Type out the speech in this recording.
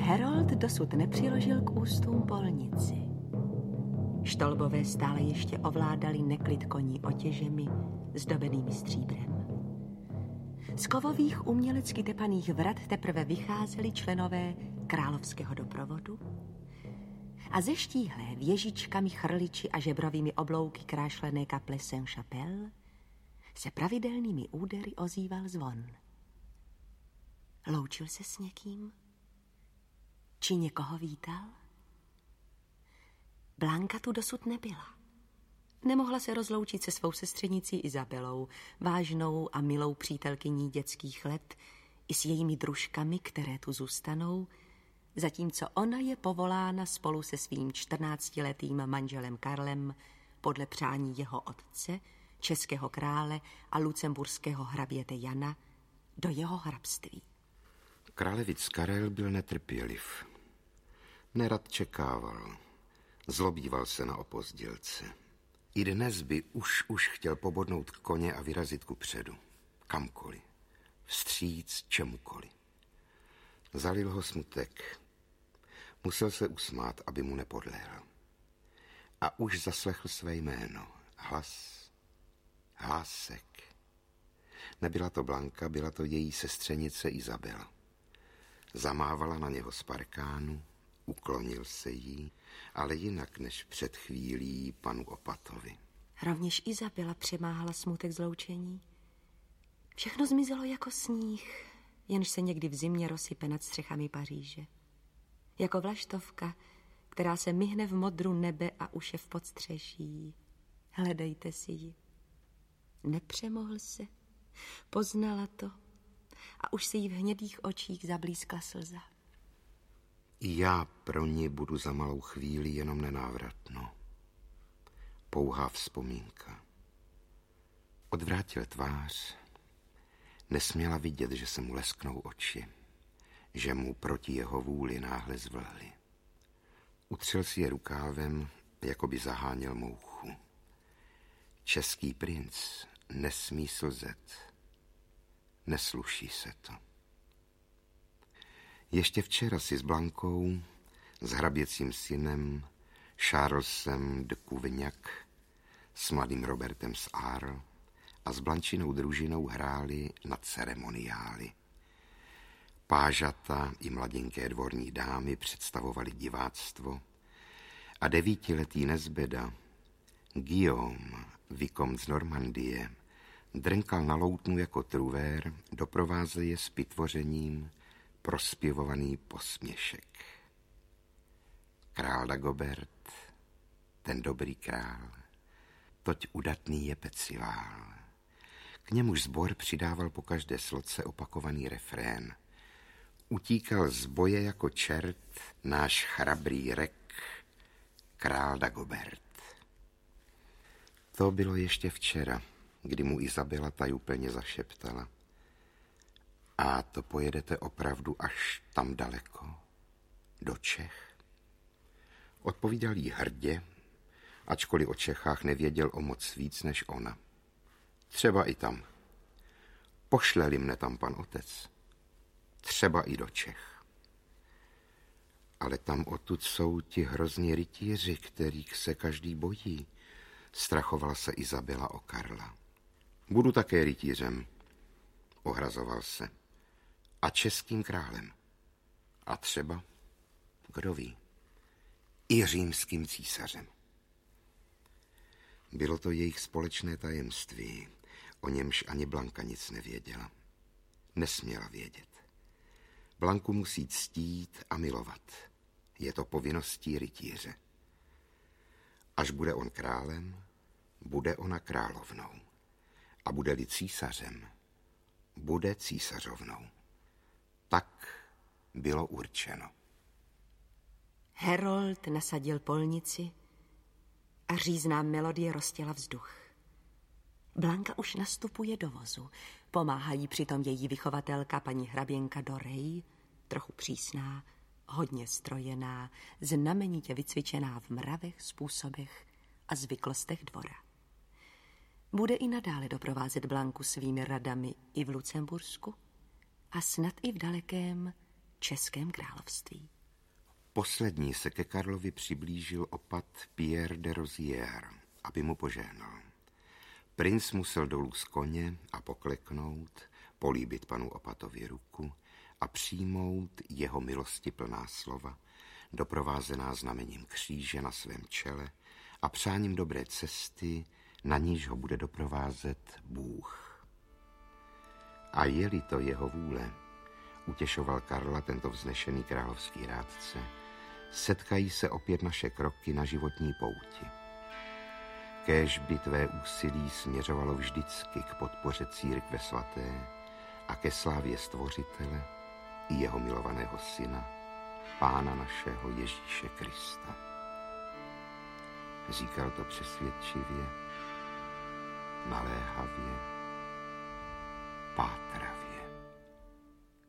Herold dosud nepřiložil k ústům polnici. Štolbové stále ještě ovládali neklid koní otěžemi zdobenými stříbrem. Z kovových umělecky tepaných vrat teprve vycházeli členové královského doprovodu a ze štíhlé věžičkami, chrliči a žebrovými oblouky krášlené kaple Saint-Chapelle se pravidelnými údery ozýval zvon. Loučil se s někým? Či někoho vítal? Blanka tu dosud nebyla. Nemohla se rozloučit se svou sestřenicí Izabelou, vážnou a milou přítelkyní dětských let, i s jejími družkami, které tu zůstanou, zatímco ona je povolána spolu se svým 14letým manželem Karlem podle přání jeho otce, českého krále a lucemburského hraběte Jana, do jeho hrabství. Králevic Karel byl netrpěliv. Nerad čekával. Zlobíval se na opozdělce. I dnes by už chtěl pobodnout koně a vyrazit kupředu. Kamkoliv. Vstříc čemukoliv. Zalil ho smutek. Musel se usmát, aby mu nepodlehl. A už zaslechl své jméno. Hlásek. Nebyla to Blanka, byla to její sestřenice Izabela. Zamávala na něho z parkánu, uklonil se jí, ale jinak než před chvílí panu Opatovi. Rovněž Izabela přemáhala smutek zloučení. Všechno zmizelo jako sníh, jenž se někdy v zimě rozsype nad střechami Paříže. Jako vlaštovka, která se myhne v modru nebe a už je v podstřeší. Hledejte si ji. Nepřemohl se, poznala to a už se jí v hnědých očích zablízkla slza. I já pro ní budu za malou chvíli jenom nenávratno. Pouhá vzpomínka. Odvrátil tvář. Nesměla vidět, že se mu lesknou oči, že mu proti jeho vůli náhle zvlhly. Utřel si je rukávem, jako by zaháněl mouchu. Český princ nesmí slzet. Nesluší se to. Ještě včera si s Blankou, s hraběcím synem, Charlesem de Couvignac, s mladým Robertem z Arles a s Blančinou družinou hráli na ceremoniály. Pážata i mladinké dvorní dámy představovali diváctvo a 9letý nezbeda Guillaume, vicomte z Normandie, drnkal na loutnu jako truvér, doprovázeje s pitvořením prospěvovaný posměšek. Král Dagobert, ten dobrý král, toť udatný je pecivál. K němuž sbor přidával po každé sloce opakovaný refrén. Utíkal z boje jako čert náš chrabrý rek, král Dagobert. To bylo ještě včera, kdy mu Izabela tajuplně zašeptala. A to pojedete opravdu až tam daleko, do Čech? Odpovídal jí hrdě, ačkoliv o Čechách nevěděl o moc víc než ona. Třeba i tam. Pošle-li mne tam pan otec. Třeba i do Čech. Ale tam odtud jsou ti hrozní rytíři, kterých se každý bojí. Strachovala se Izabela o Karla. Budu také rytířem, ohrazoval se. A českým králem. A třeba, kdo ví, i římským císařem. Bylo to jejich společné tajemství, o němž ani Blanka nic nevěděla. Nesměla vědět. Blanku musí ctít a milovat. Je to povinností rytíře. Až bude on králem, bude ona královnou. A bude-li císařem, bude císařovnou. Tak bylo určeno. Herold nasadil polnici a řízná melodie roztěla vzduch. Blanka už nastupuje do vozu. Pomáhá jí přitom její vychovatelka paní hraběnka Dorej, trochu přísná, hodně strojená, znamenitě vycvičená v mravech, způsobech a zvyklostech dvora. Bude i nadále doprovázet Blanku svými radami i v Lucembursku a snad i v dalekém Českém království. Poslední se ke Karlovi přiblížil opat Pierre de Rozière, aby mu požehnal. Princ musel dolů z koně a pokleknout, políbit panu opatovi ruku a přijmout jeho milostiplná slova, doprovázená znamením kříže na svém čele a přáním dobré cesty, na níž ho bude doprovázet Bůh. A je-li to jeho vůle, utěšoval Karla tento vznešený královský rádce, setkají se opět naše kroky na životní pouti. Kéž by tvé úsilí směřovalo vždycky k podpoře církve svaté a ke slávě Stvořitele i jeho milovaného syna, Pána našeho Ježíše Krista. Říkal to přesvědčivě, naléhavě, pátravě.